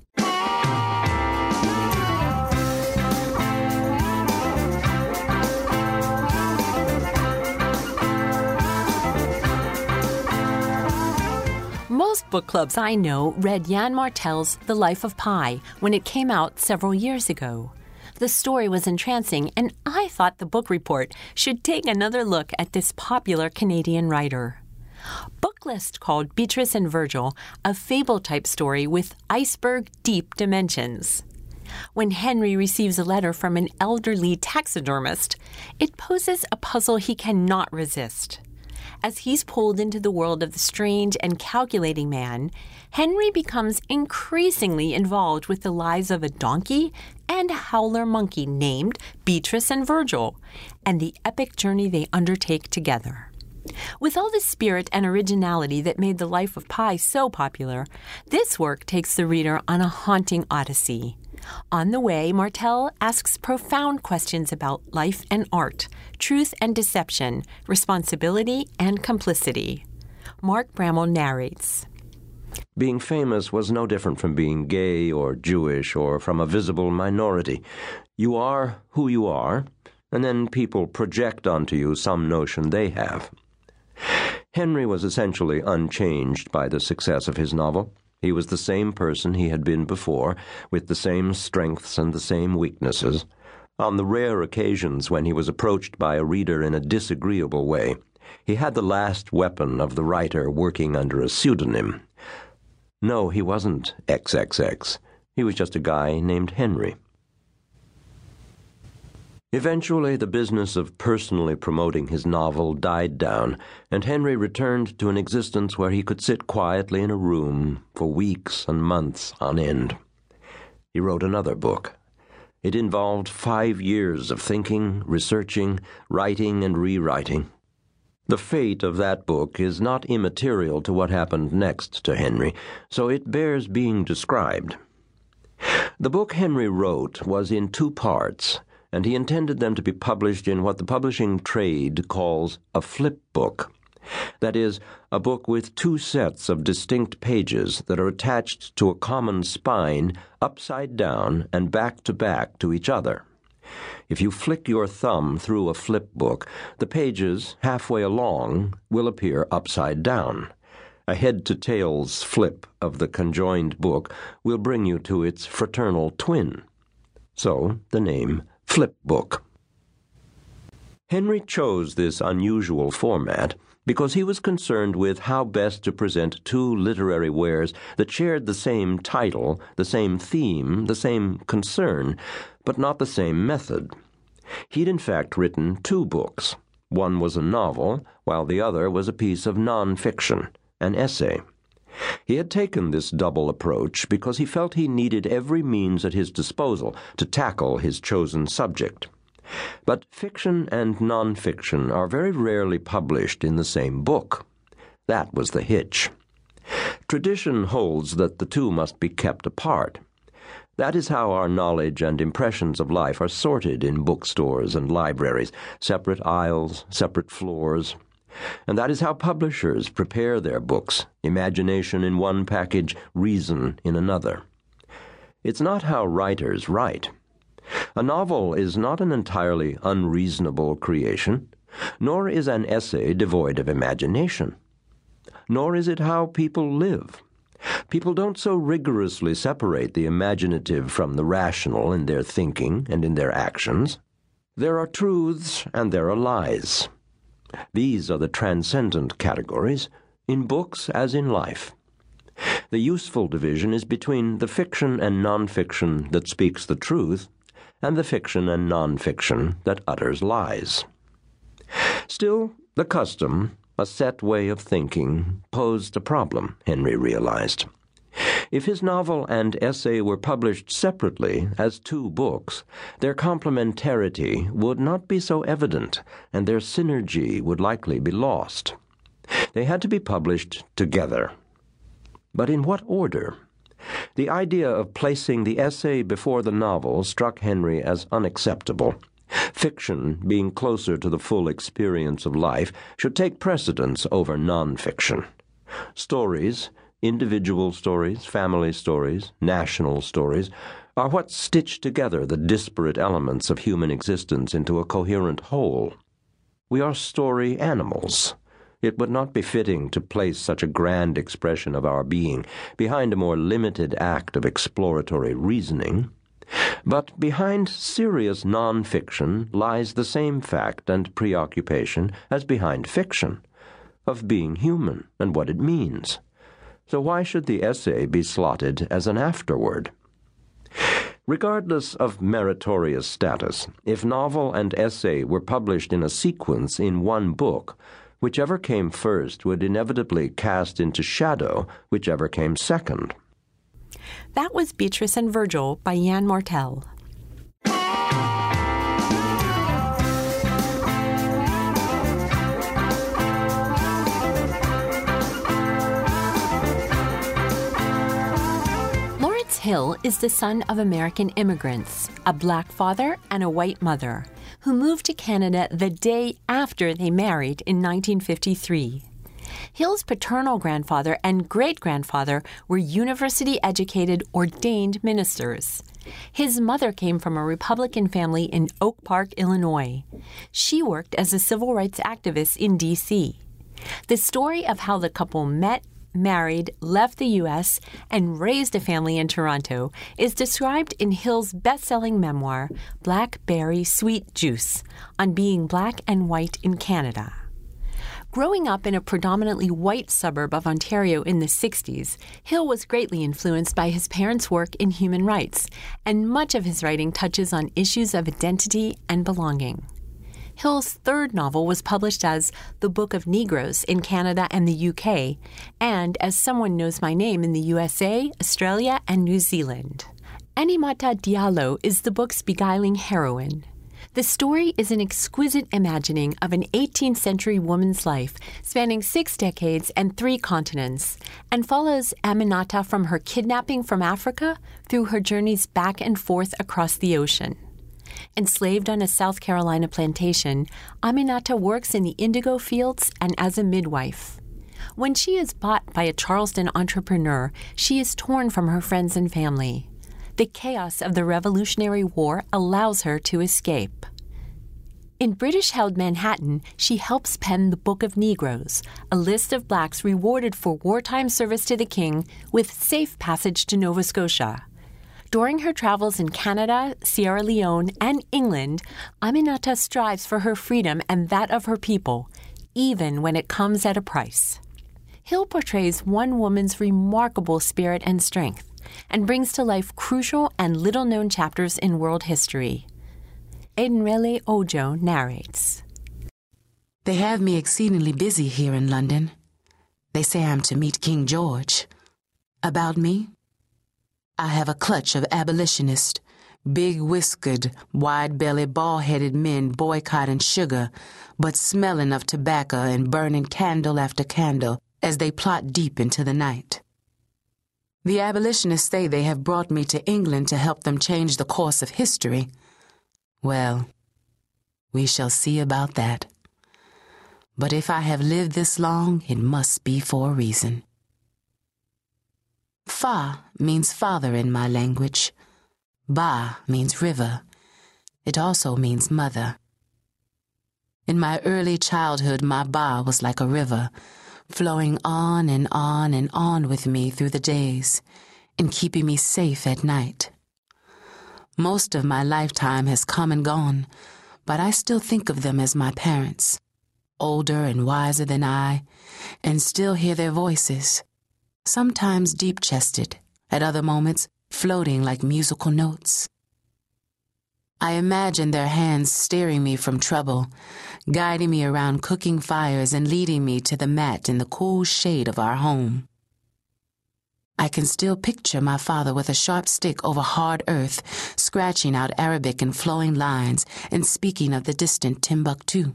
Most book clubs I know read Yann Martel's The Life of Pi when it came out several years ago. The story was entrancing, and I thought the book report should take another look at this popular Canadian writer. Booklist called Beatrice and Virgil a fable-type story with iceberg-deep dimensions. When Henry receives a letter from an elderly taxidermist, it poses a puzzle he cannot resist. As he's pulled into the world of the strange and calculating man, Henry becomes increasingly involved with the lives of a donkey and a howler monkey named Beatrice and Virgil, and the epic journey they undertake together. With all the spirit and originality that made The Life of Pi so popular, this work takes the reader on a haunting odyssey. On the way, Martel asks profound questions about life and art, truth and deception, responsibility and complicity. Mark Bramall narrates. Being famous was no different from being gay or Jewish or from a visible minority. You are who you are, and then people project onto you some notion they have. Henry was essentially unchanged by the success of his novel. He was the same person he had been before, with the same strengths and the same weaknesses. On the rare occasions when he was approached by a reader in a disagreeable way, he had the last weapon of the writer working under a pseudonym. No, he wasn't X X X. He was just a guy named Henry. Eventually, the business of personally promoting his novel died down, and Henry returned to an existence where he could sit quietly in a room for weeks and months on end. He wrote another book. It involved five years of thinking, researching, writing, and rewriting. The fate of that book is not immaterial to what happened next to Henry, so it bears being described. The book Henry wrote was in two parts, and he intended them to be published in what the publishing trade calls a flip book. That is, a book with two sets of distinct pages that are attached to a common spine upside down and back to back to each other. If you flick your thumb through a flip book, the pages, halfway along, will appear upside down. A head-to-tails flip of the conjoined book will bring you to its fraternal twin. So, the name Flip Book. Henry chose this unusual format because he was concerned with how best to present two literary wares that shared the same title, the same theme, the same concern, but not the same method. He'd in fact written two books. One was a novel, while the other was a piece of non-fiction, an essay. He had taken this double approach because he felt he needed every means at his disposal to tackle his chosen subject. But fiction and nonfiction are very rarely published in the same book. That was the hitch. Tradition holds that the two must be kept apart. That is how our knowledge and impressions of life are sorted in bookstores and libraries, separate aisles, separate floors. And that is how publishers prepare their books, imagination in one package, reason in another. It's not how writers write. A novel is not an entirely unreasonable creation, nor is an essay devoid of imagination. Nor is it how people live. People don't so rigorously separate the imaginative from the rational in their thinking and in their actions. There are truths and there are lies. These are the transcendent categories, in books as in life. The useful division is between the fiction and non-fiction that speaks the truth and the fiction and non-fiction that utters lies. Still, the custom, a set way of thinking, posed a problem, Henry realized. If his novel and essay were published separately as two books, their complementarity would not be so evident, and their synergy would likely be lost. They had to be published together. But in what order? The idea of placing the essay before the novel struck Henry as unacceptable. Fiction, being closer to the full experience of life, should take precedence over non-fiction. Stories, individual stories, family stories, national stories, are what stitch together the disparate elements of human existence into a coherent whole. We are story animals. It would not be fitting to place such a grand expression of our being behind a more limited act of exploratory reasoning. But behind serious non-fiction lies the same fact and preoccupation as behind fiction, of being human and what it means. So why should the essay be slotted as an afterword? Regardless of meritorious status, if novel and essay were published in a sequence in one book, whichever came first would inevitably cast into shadow whichever came second. That was Beatrice and Virgil by Yann Martel. Lawrence Hill is the son of American immigrants, a black father and a white mother, who moved to Canada the day after they married in nineteen fifty-three. Hill's paternal grandfather and great-grandfather were university-educated, ordained ministers. His mother came from a Republican family in Oak Park, Illinois. She worked as a civil rights activist in D C. The story of how the couple met, married, left the U S, and raised a family in Toronto is described in Hill's best-selling memoir, Blackberry Sweet Juice, on being black and white in Canada. Growing up in a predominantly white suburb of Ontario in the sixties, Hill was greatly influenced by his parents' work in human rights, and much of his writing touches on issues of identity and belonging. Hill's third novel was published as The Book of Negroes in Canada and the U K, and as Someone Knows My Name in the U S A, Australia, and New Zealand. Aminata Diallo is the book's beguiling heroine. The story is an exquisite imagining of an eighteenth century woman's life spanning six decades and three continents, and follows Aminata from her kidnapping from Africa through her journeys back and forth across the ocean. Enslaved on a South Carolina plantation, Aminata works in the indigo fields and as a midwife. When she is bought by a Charleston entrepreneur, she is torn from her friends and family. The chaos of the Revolutionary War allows her to escape. In British-held Manhattan, she helps pen the Book of Negroes, a list of blacks rewarded for wartime service to the king with safe passage to Nova Scotia. During her travels in Canada, Sierra Leone, and England, Aminata strives for her freedom and that of her people, even when it comes at a price. Hill portrays one woman's remarkable spirit and strength, and brings to life crucial and little-known chapters in world history. Edenrele Ojo narrates. They have me exceedingly busy here in London. They say I'm to meet King George. About me? I have a clutch of abolitionists, big-whiskered, wide-bellied, bald-headed men boycotting sugar, but smelling of tobacco and burning candle after candle as they plot deep into the night. The abolitionists say they have brought me to England to help them change the course of history. Well, we shall see about that. But if I have lived this long, it must be for a reason. Fa means father in my language. Ba means river. It also means mother. In my early childhood, my Ba was like a river, flowing on and on and on with me through the days and keeping me safe at night. Most of my lifetime has come and gone, but I still think of them as my parents, older and wiser than I, and still hear their voices, sometimes deep-chested, at other moments floating like musical notes. I imagine their hands steering me from trouble, guiding me around cooking fires and leading me to the mat in the cool shade of our home. I can still picture my father with a sharp stick over hard earth, scratching out Arabic in flowing lines and speaking of the distant Timbuktu.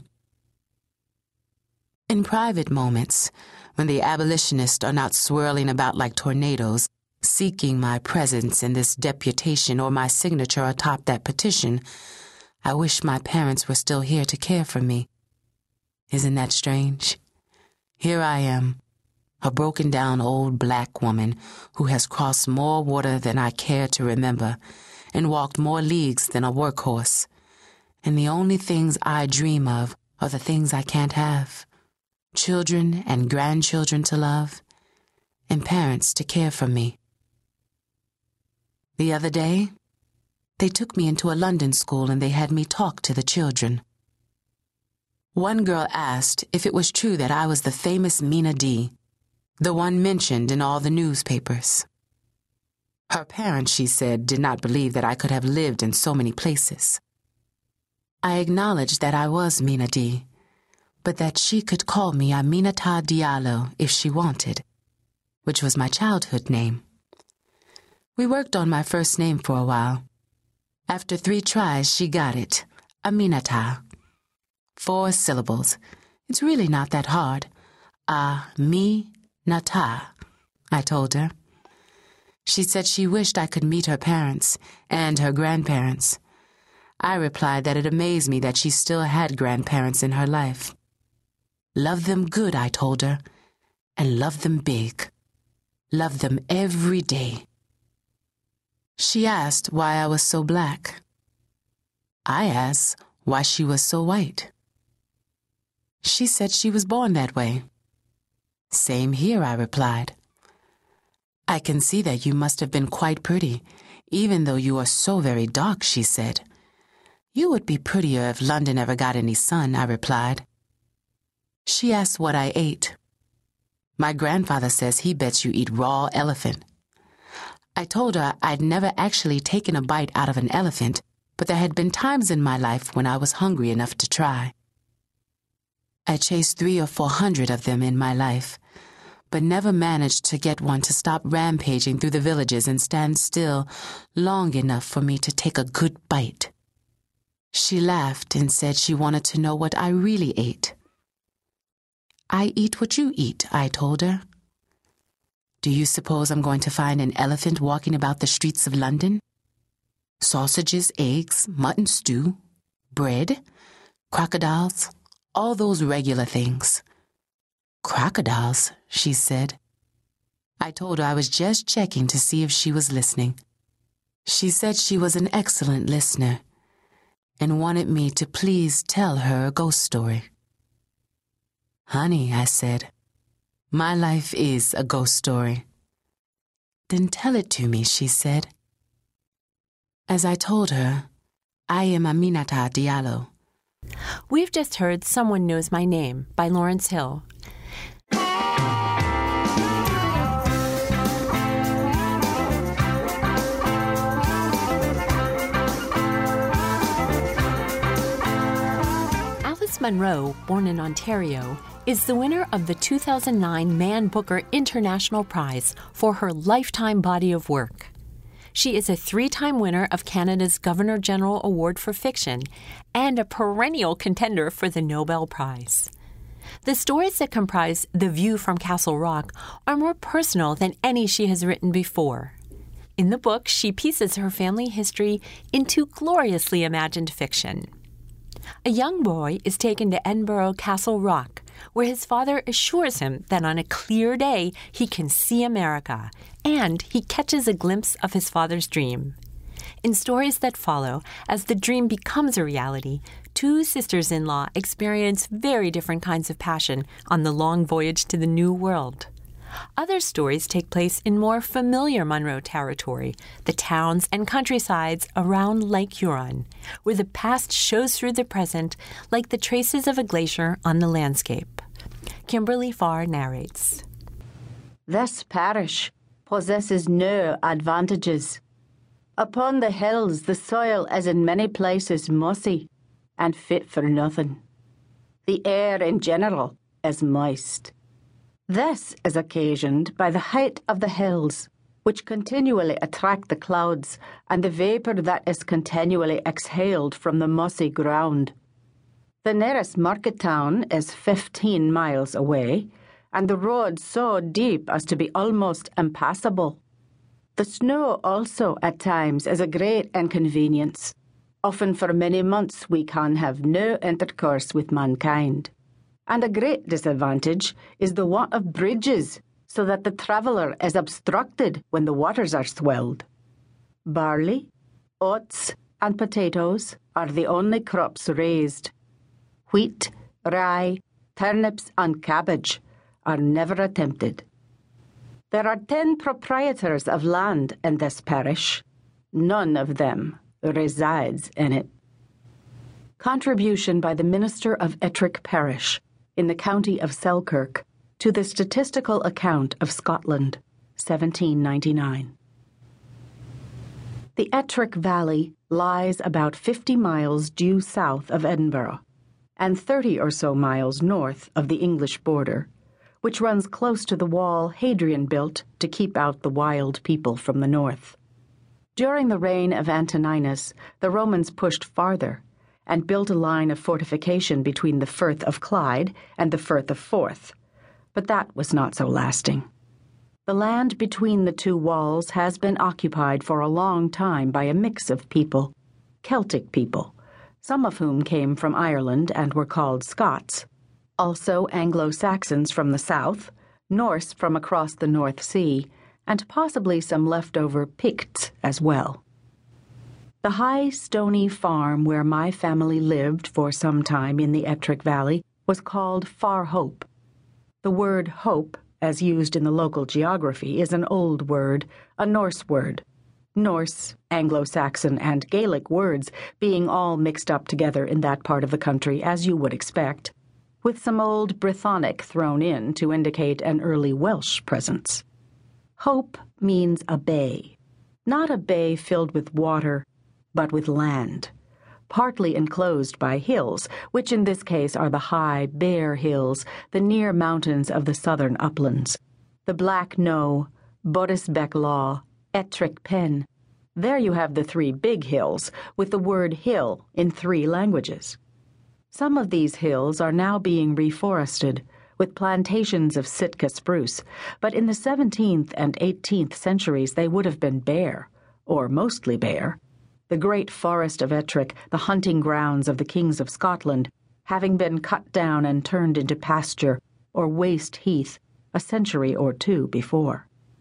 In private moments, when the abolitionists are not swirling about like tornadoes, seeking my presence in this deputation or my signature atop that petition, I wish my parents were still here to care for me. Isn't that strange? Here I am, a broken-down old black woman who has crossed more water than I care to remember and walked more leagues than a workhorse. And the only things I dream of are the things I can't have. Children and grandchildren to love, and parents to care for me. The other day, they took me into a London school and they had me talk to the children. One girl asked if it was true that I was the famous Mina D, the one mentioned in all the newspapers. Her parents, she said, did not believe that I could have lived in so many places. I acknowledged that I was Mina D, but that she could call me Aminata Diallo if she wanted, which was my childhood name. We worked on my first name for a while. After three tries, she got it. Aminata. Four syllables. It's really not that hard. A-mi-na-ta, I told her. She said she wished I could meet her parents and her grandparents. I replied that it amazed me that she still had grandparents in her life. Love them good, I told her, and love them big. Love them every day. She asked why I was so black. I asked why she was so white. She said she was born that way. Same here, I replied. I can see that you must have been quite pretty, even though you are so very dark, she said. You would be prettier if London ever got any sun, I replied. She asked what I ate. My grandfather says he bets you eat raw elephant. I told her I'd never actually taken a bite out of an elephant, but there had been times in my life when I was hungry enough to try. I chased three or four hundred of them in my life, but never managed to get one to stop rampaging through the villages and stand still long enough for me to take a good bite. She laughed and said she wanted to know what I really ate. I eat what you eat, I told her. Do you suppose I'm going to find an elephant walking about the streets of London? Sausages, eggs, mutton stew, bread, crocodiles, all those regular things. Crocodiles, she said. I told her I was just checking to see if she was listening. She said she was an excellent listener and wanted me to please tell her a ghost story. Honey, I said, my life is a ghost story. Then tell it to me, she said. As I told her, I am Aminata Diallo. We've just heard Someone Knows My Name by Lawrence Hill. Alice Munro, born in Ontario, is the winner of the two thousand nine Man Booker International Prize for her lifetime body of work. She is a three-time winner of Canada's Governor-General Award for Fiction and a perennial contender for the Nobel Prize. The stories that comprise The View from Castle Rock are more personal than any she has written before. In the book, she pieces her family history into gloriously imagined fiction. A young boy is taken to Edinburgh Castle Rock, where his father assures him that on a clear day he can see America, and he catches a glimpse of his father's dream. In stories that follow, as the dream becomes a reality, two sisters-in-law experience very different kinds of passion on the long voyage to the New World. Other stories take place in more familiar Munro territory, the towns and countrysides around Lake Huron, where the past shows through the present like the traces of a glacier on the landscape. Kimberly Farr narrates. This parish possesses no advantages. Upon the hills the soil is in many places mossy and fit for nothing. The air in general is moist. This is occasioned by the height of the hills, which continually attract the clouds and the vapour that is continually exhaled from the mossy ground. The nearest market town is fifteen miles away, and the road so deep as to be almost impassable. The snow also at times is a great inconvenience. Often for many months we can have no intercourse with mankind. And a great disadvantage is the want of bridges, so that the traveller is obstructed when the waters are swelled. Barley, oats, and potatoes are the only crops raised. Wheat, rye, turnips, and cabbage are never attempted. There are ten proprietors of land in this parish. None of them resides in it. Contribution by the Minister of Ettrick Parish, in the county of Selkirk, to the Statistical Account of Scotland, seventeen ninety-nine. The Ettrick Valley lies about fifty miles due south of Edinburgh and thirty or so miles north of the English border, which runs close to the wall Hadrian built to keep out the wild people from the north. During the reign of Antoninus, the Romans pushed farther and built a line of fortification between the Firth of Clyde and the Firth of Forth, but that was not so lasting. The land between the two walls has been occupied for a long time by a mix of people, Celtic people, some of whom came from Ireland and were called Scots, also Anglo-Saxons from the south, Norse from across the North Sea, and possibly some leftover Picts as well. The high, stony farm where my family lived for some time in the Ettrick Valley was called Farhope. The word hope, as used in the local geography, is an old word, a Norse word. Norse, Anglo-Saxon, and Gaelic words being all mixed up together in that part of the country, as you would expect, with some old Brythonic thrown in to indicate an early Welsh presence. Hope means a bay, not a bay filled with water, but with land, partly enclosed by hills, which in this case are the high, bare hills, the near mountains of the southern uplands. The Black Knowe, Bodisbeck Law, Ettrick Pen. There you have the three big hills, with the word hill in three languages. Some of these hills are now being reforested, with plantations of Sitka spruce, but in the seventeenth and eighteenth centuries they would have been bare, or mostly bare. The great forest of Ettrick, the hunting grounds of the kings of Scotland, having been cut down and turned into pasture or waste heath a century or two before.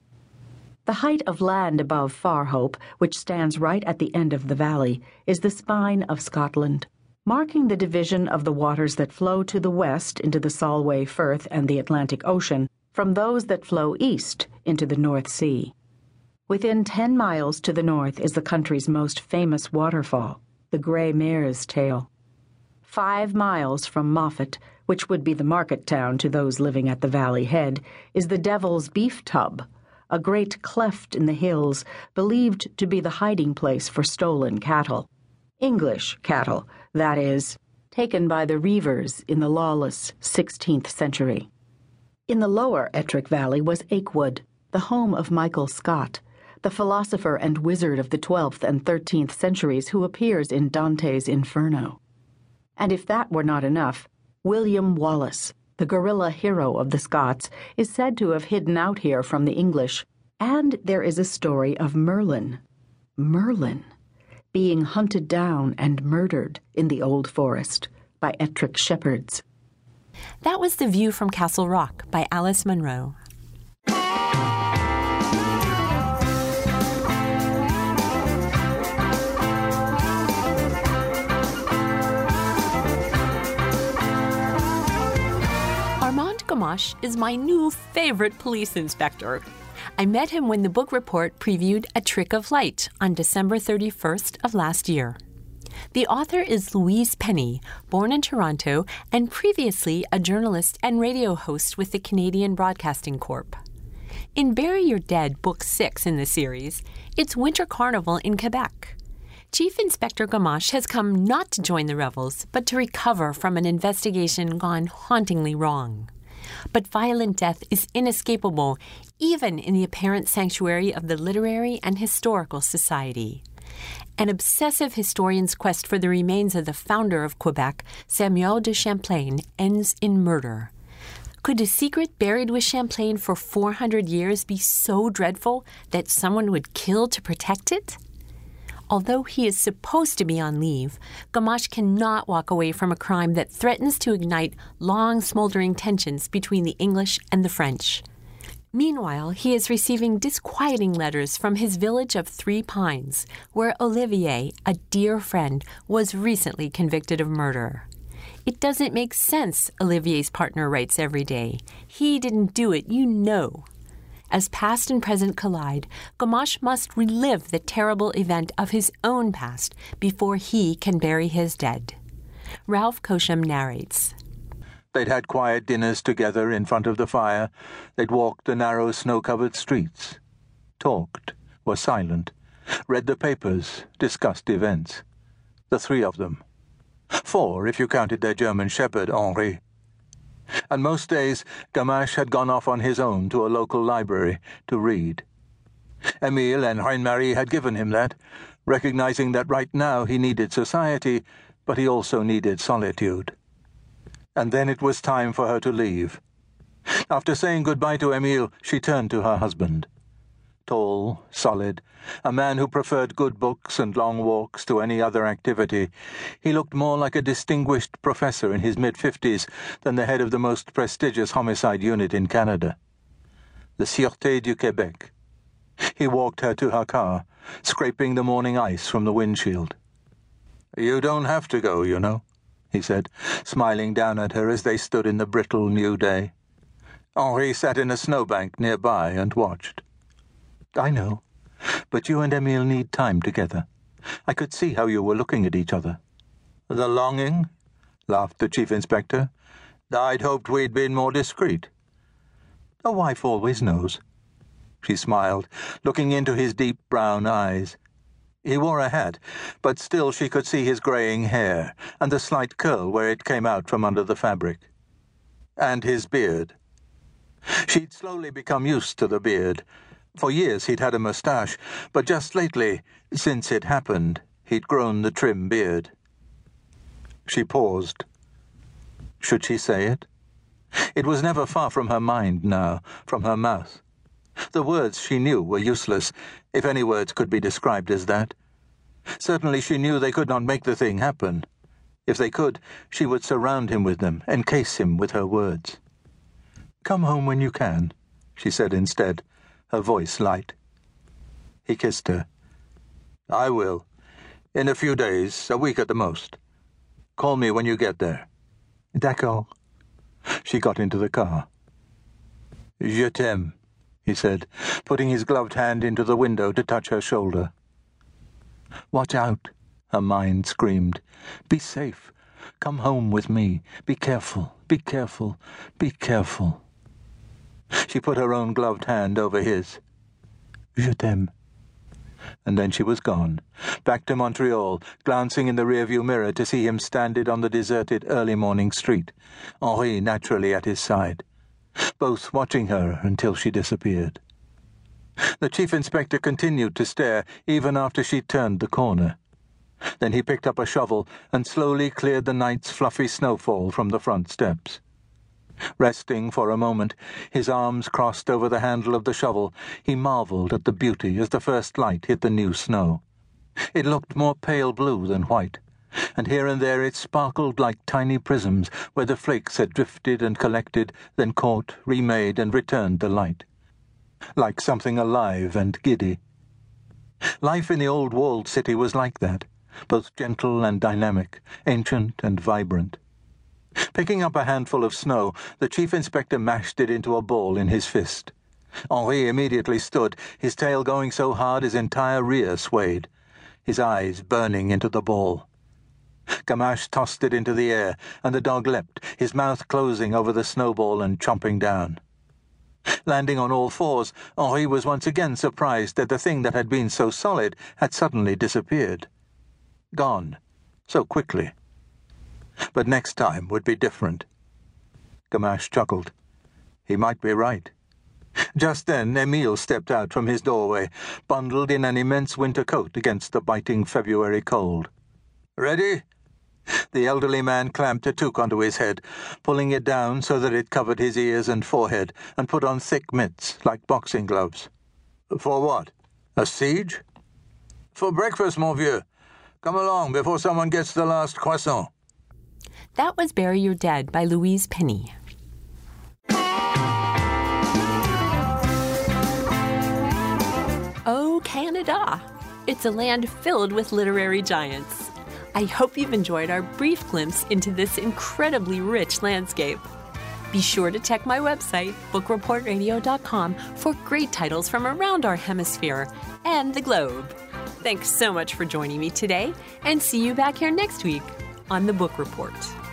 The height of land above Farhope, which stands right at the end of the valley, is the spine of Scotland, marking the division of the waters that flow to the west into the Solway Firth and the Atlantic Ocean from those that flow east into the North Sea. Within ten miles to the north is the country's most famous waterfall, the Grey Mare's Tail. Five miles from Moffat, which would be the market town to those living at the valley head, is the Devil's Beef Tub, a great cleft in the hills believed to be the hiding place for stolen cattle. English cattle, that is, taken by the reivers in the lawless sixteenth century. In the lower Ettrick Valley was Akewood, the home of Michael Scott, the philosopher and wizard of the twelfth and thirteenth centuries who appears in Dante's Inferno. And if that were not enough, William Wallace, the guerrilla hero of the Scots, is said to have hidden out here from the English, and there is a story of Merlin. Merlin being hunted down and murdered in the Old Forest by Ettrick shepherds. That was The View from Castle Rock by Alice Munro. Armand Gamache is my new favorite police inspector. I met him when the book report previewed A Trick of Light on December thirty-first of last year. The author is Louise Penny, born in Toronto and previously a journalist and radio host with the Canadian Broadcasting Corp. In Bury Your Dead, Book six in the series, it's Winter Carnival in Quebec. Chief Inspector Gamache has come not to join the revels, but to recover from an investigation gone hauntingly wrong. But violent death is inescapable, even in the apparent sanctuary of the Literary and Historical Society. An obsessive historian's quest for the remains of the founder of Quebec, Samuel de Champlain, ends in murder. Could a secret buried with Champlain for four hundred years be so dreadful that someone would kill to protect it? Although he is supposed to be on leave, Gamache cannot walk away from a crime that threatens to ignite long, smoldering tensions between the English and the French. Meanwhile, he is receiving disquieting letters from his village of Three Pines, where Olivier, a dear friend, was recently convicted of murder. It doesn't make sense, Olivier's partner writes every day. He didn't do it, you know. As past and present collide, Gamache must relive the terrible event of his own past before he can bury his dead. Ralph Kosham narrates. They'd had quiet dinners together in front of the fire. They'd walked the narrow snow-covered streets. Talked, were silent, read the papers, discussed events. The three of them. Four, if you counted their German shepherd, Henri. And most days, Gamache had gone off on his own to a local library to read. Emile and Reine-Marie had given him that, recognizing that right now he needed society, but he also needed solitude. And then it was time for her to leave. After saying goodbye to Emile, she turned to her husband. Tall, solid, a man who preferred good books and long walks to any other activity, he looked more like a distinguished professor in his mid-fifties than the head of the most prestigious homicide unit in Canada, the Sûreté du Québec. He walked her to her car, scraping the morning ice from the windshield. "You don't have to go, you know," he said, smiling down at her as they stood in the brittle new day. Henri sat in a snowbank nearby and watched. "I know, but you and Emile need time together. I could see how you were looking at each other." "The longing?" laughed the chief inspector. "I'd hoped we'd been more discreet." "A wife always knows." She smiled, looking into his deep brown eyes. He wore a hat, but still she could see his greying hair, and the slight curl where it came out from under the fabric. And his beard. She'd slowly become used to the beard. For years he'd had a moustache, but just lately, since it happened, he'd grown the trim beard. She paused. Should she say it? It was never far from her mind now, from her mouth. The words she knew were useless, if any words could be described as that. Certainly she knew they could not make the thing happen. If they could, she would surround him with them, encase him with her words. "Come home when you can," she said instead, her voice light. He kissed her. "I will. In a few days, a week at the most. Call me when you get there." "D'accord." She got into the car. "Je t'aime," he said, putting his gloved hand into the window to touch her shoulder. "Watch out," her mind screamed. "Be safe. Come home with me. Be careful, be careful, be careful." She put her own gloved hand over his. "Je t'aime." And then she was gone, back to Montreal, glancing in the rearview mirror to see him standing on the deserted early morning street, Henri naturally at his side, both watching her until she disappeared. The chief inspector continued to stare even after she turned the corner. Then he picked up a shovel and slowly cleared the night's fluffy snowfall from the front steps. Resting for a moment, his arms crossed over the handle of the shovel, he marveled at the beauty as the first light hit the new snow. It looked more pale blue than white, and here and there it sparkled like tiny prisms where the flakes had drifted and collected, then caught, remade, and returned the light. Like something alive and giddy. Life in the old walled city was like that, both gentle and dynamic, ancient and vibrant. Picking up a handful of snow, the chief inspector mashed it into a ball in his fist. Henri immediately stood, his tail going so hard his entire rear swayed, his eyes burning into the ball. Gamache tossed it into the air, and the dog leapt, his mouth closing over the snowball and chomping down. Landing on all fours, Henri was once again surprised that the thing that had been so solid had suddenly disappeared. Gone, so quickly. But next time would be different. Gamache chuckled. He might be right. Just then Emile stepped out from his doorway, bundled in an immense winter coat against the biting February cold. "Ready?" The elderly man clamped a toque onto his head, pulling it down so that it covered his ears and forehead, and put on thick mitts, like boxing gloves. "For what? A siege?" "For breakfast, mon vieux. Come along before someone gets the last croissant." That was Bury Your Dead by Louise Penny. Oh, Canada! It's a land filled with literary giants. I hope you've enjoyed our brief glimpse into this incredibly rich landscape. Be sure to check my website, book report radio dot com, for great titles from around our hemisphere and the globe. Thanks so much for joining me today, and see you back here next week on The Book Report.